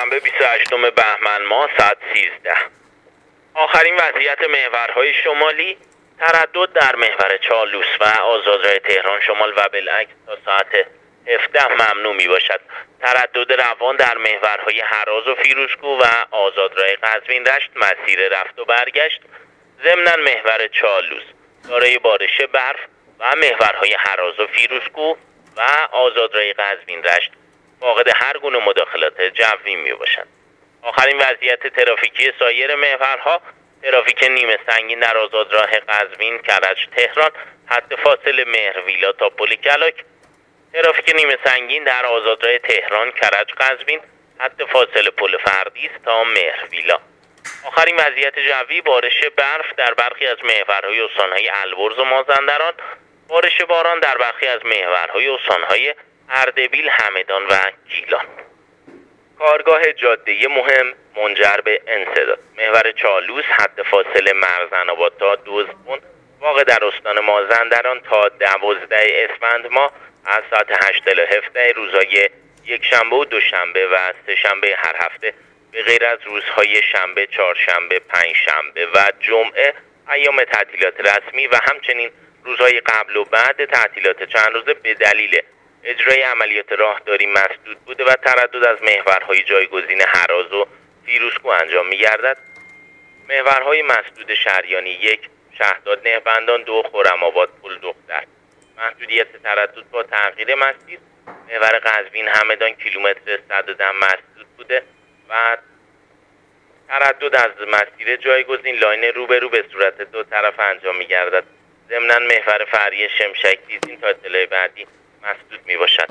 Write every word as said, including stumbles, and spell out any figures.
دوشنبه بیست و هشتم بهمن ماه ساعت سیزده. آخرین وضعیت محورهای شمالی: تردد در محور چالوس و آزادراه تهران شمال و بالعکس تا ساعت هفده ممنوع می باشد. تردد روان در محورهای هراز و فیروزکوه و آزادراه قزوین رشت مسیر رفت و برگشت، ضمناً محور چالوس دارای بارش برف و محورهای هراز و فیروزکوه و آزادراه قزوین رشت فاقد هر گونه مداخلات جوی می باشند. آخرین وضعیت ترافیکی سایر محورها: ترافیک نیمه سنگین در آزادراه قزوین کرج تهران حد فاصله مهرویلا تا پل کلاک، ترافیک نیمه سنگین در آزادراه تهران کرج قزوین حد فاصله پل فردیس تا مهرویلا. آخرین وضعیت جوی: بارش برف در برخی از محورهای استانهای البرز و مازندران، بارش باران در برخی از محورهای استانهای اردبیل، همدان و گیلان. کارگاه جاده مهم منجر به انسداد: محور چالوس حد فاصله مرزن‌آباد تا دزدبن واقع در استان مازندران تا دوازده اسفند ماه از ساعت هشت الی هفده روزهای یکشنبه و دوشنبه و سه‌شنبه هر هفته به غیر از روزهای شنبه، چهارشنبه، پنجشنبه و جمعه ایام تعطیلات رسمی و همچنین روزهای قبل و بعد تعطیلات چند روزه به دلیل اجرای عملیات راهداری مسدود بوده و تردد از محورهای جایگزین هراز و فیروزکوه انجام می‌گردد. محورهای مسدود شریانی: یک شهداد نهبندان، دو خرم‌آباد پل دختر. محدودیت تردد با تغییر مسیر: محور قزوین همدان کیلومتر صد و ده مسدود بوده و تردد از مسیر جایگزین لاین روبرو به صورت دو طرف انجام می‌گردد. ضمناً محور فرعی شمشک دیزین تا اطلاع بعدی مسدود می باشد.